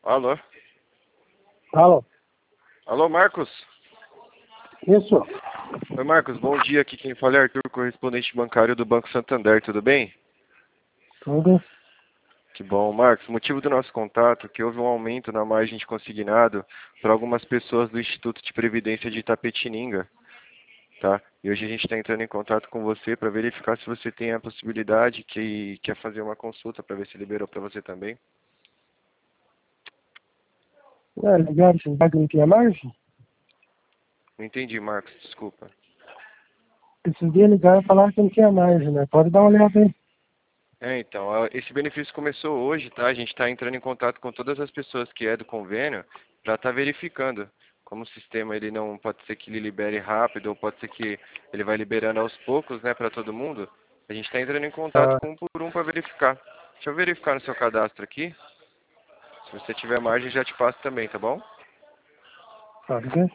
Alô? Alô? Alô, Marcos? Isso? Oi, Marcos, bom dia. Aqui quem fala é Arthur, correspondente bancário do Banco Santander, tudo bem? Tudo? Que bom, Marcos. O motivo do nosso contato é que houve um aumento na margem de consignado para algumas pessoas do Instituto de Previdência de Itapetininga, tá? E hoje a gente está entrando em contato com você para verificar se você tem a possibilidade que quer fazer uma consulta para ver se liberou para você também. Ligaram, vocês vai que não tinha margem? Não entendi, Marcos, desculpa. Esses dias ligaram e falaram que não tinha margem, né? Pode dar uma olhada aí. Então, esse benefício começou hoje, tá? A gente está entrando em contato com todas as pessoas que é do convênio para estar verificando. Como o sistema ele não pode ser que ele libere rápido ou pode ser que ele vai liberando aos poucos, né, para todo mundo. A gente está entrando em contato Tá, com um por um para verificar. Deixa eu verificar no seu cadastro aqui. Se você tiver margem, já te passo também, tá bom? pode ver?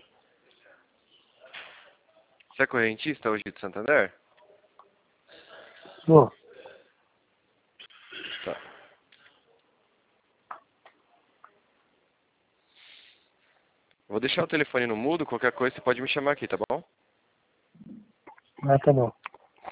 Você é correntista hoje de Santander? Bom, Tá. Vou deixar o telefone no mudo, qualquer coisa você pode me chamar aqui, tá bom? tá bom.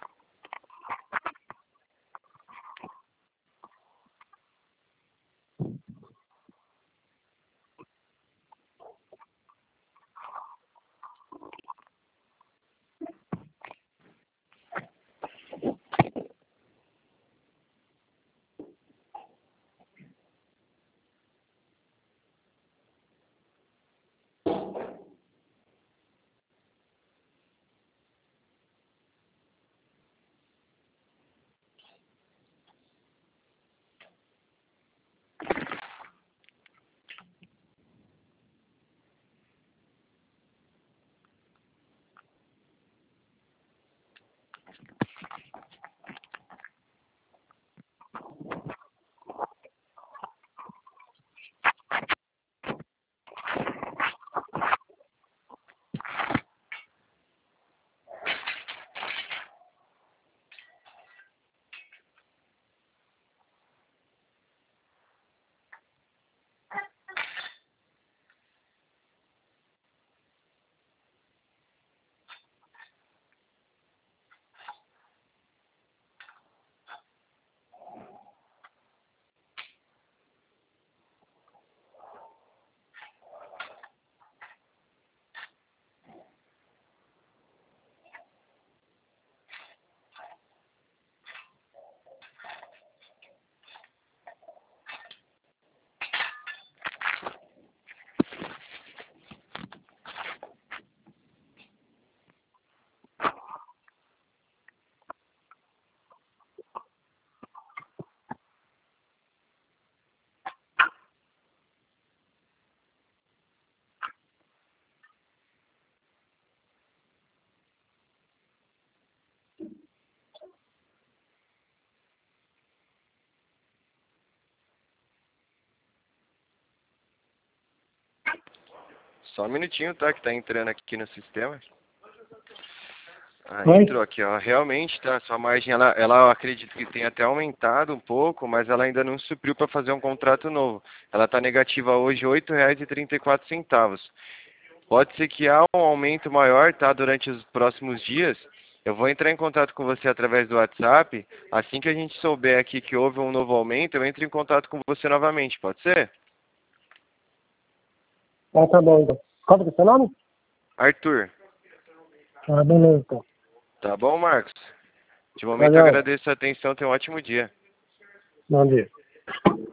Só um minutinho, tá? Que tá entrando aqui no sistema. Oi? Entrou aqui, ó. Realmente, tá? Sua margem, ela eu acredito que tenha até aumentado um pouco, mas ela ainda não supriu para fazer um contrato novo. Ela está negativa hoje R$ 8,34. Pode ser que há um aumento maior, tá? Durante os próximos dias. Eu vou entrar em contato com você através do WhatsApp. Assim que a gente souber aqui que houve um novo aumento, eu entro em contato com você novamente, pode ser? Tá bom, então. Qual que é o seu nome? Arthur, Beleza, então. tá bom, Marcos? De Tá momento, eu joia. agradeço a atenção. Tenha um ótimo dia. Bom dia.